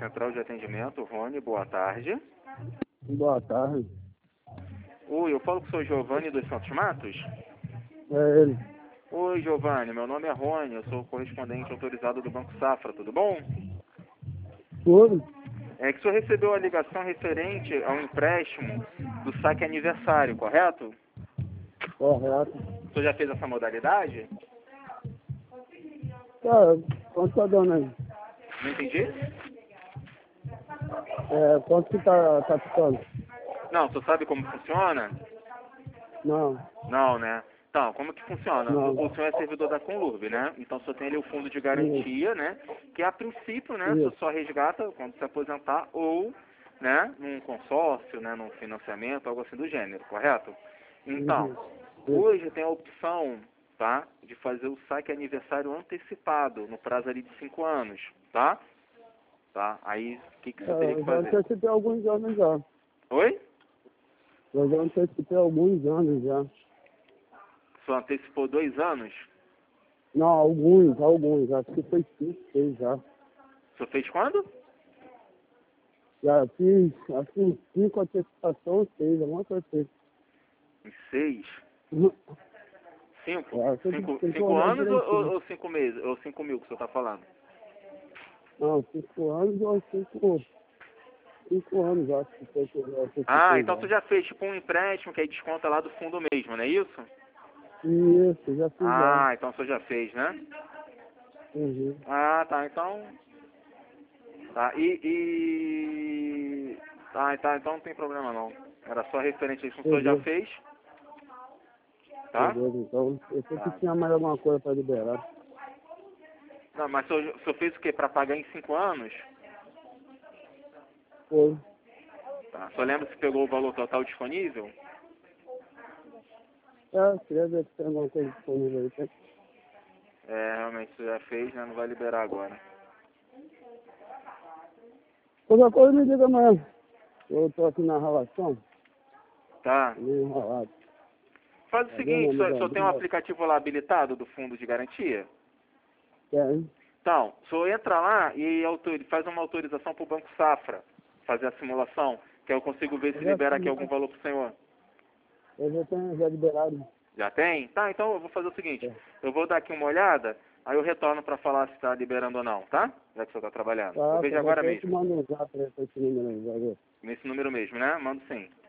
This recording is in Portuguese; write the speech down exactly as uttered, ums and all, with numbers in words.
Central de Atendimento, Rony, boa tarde. Boa tarde. Oi, eu falo com o senhor Giovanni dos Santos Matos? É ele. Oi, Giovanni, meu nome é Rony, eu sou o correspondente autorizado do Banco Safra, tudo bom? Tudo? É que o senhor recebeu a ligação referente ao empréstimo do saque aniversário, correto? Correto. O senhor já fez essa modalidade? Cara, quanto tá dando aí? Não entendi? É, quanto que tá, tá ficando? Não, o senhor sabe como funciona? Não, Não, né? Então, como que funciona? não. O senhor é servidor da Conlurb, né? Então, o senhor tem ali o fundo de Isso, garantia, né? Que a princípio, né, o senhor isso. só resgata quando se aposentar ou, né, num consórcio, né, num financiamento, algo assim do gênero, correto? Então, Uhum. hoje tem a opção, tá, de fazer o saque aniversário antecipado, no prazo ali de cinco anos, tá? Tá? Aí, o que, que o É, senhor teria eu que já fazer? antecipei alguns anos já. Oi? Eu já antecipei alguns anos já. O senhor antecipou dois anos? Não, alguns, alguns. Acho que foi cinco, seis já. O senhor fez quando? Já fiz, acho que cinco antecipações, seis, alguma coisa assim. Em seis? Uhum. Cinco? É, tem que, Cinco, tem que cinco olhar anos ou, ou, direitinho. ou cinco meses? Ou cinco mil que o senhor está falando? Não, cinco anos ou cinco, cinco anos, acho que foi que eu Ah, antecipei então já. você já fez tipo um empréstimo que aí desconta lá do fundo mesmo, não é isso? Isso, já fiz já. Ah, então o senhor já fez, né? Uhum. Ah, tá, então... Tá, e... e... Tá, tá, então não tem problema não. Era só referente a isso. O senhor já Beleza, fez? Tá? beleza. Então, eu sei que Tá. tinha mais alguma coisa para liberar. Não, mas o senhor, o senhor fez o quê? Pra pagar em cinco anos? Foi. Tá. O senhor lembra se pegou o valor total disponível? É, queria ver se tem alguma coisa disponível aí. Tá? É, realmente, o senhor já fez, né? Não vai liberar agora. Qualquer coisa me diga amanhã. Eu tô aqui na relação, Tá. meio enrolado. Faz o Tá vendo, seguinte, só, amigão? só tem um aplicativo lá habilitado do fundo de garantia? Tem. Então, só entra lá e autor, faz uma autorização para o Banco Safra fazer a simulação, que eu consigo ver Eu se já libera aqui fiz, algum valor para o senhor. eu já tenho já liberado. Já tem? Tá, então eu vou fazer o seguinte, É. eu vou dar aqui uma olhada, aí eu retorno para falar se está liberando ou não, tá? Já que o senhor está trabalhando. Eu Tá, vejo qualquer agora coisa eu te mesmo, mando um zap pra esse número aí, valeu. nesse número mesmo, né? Mando sim.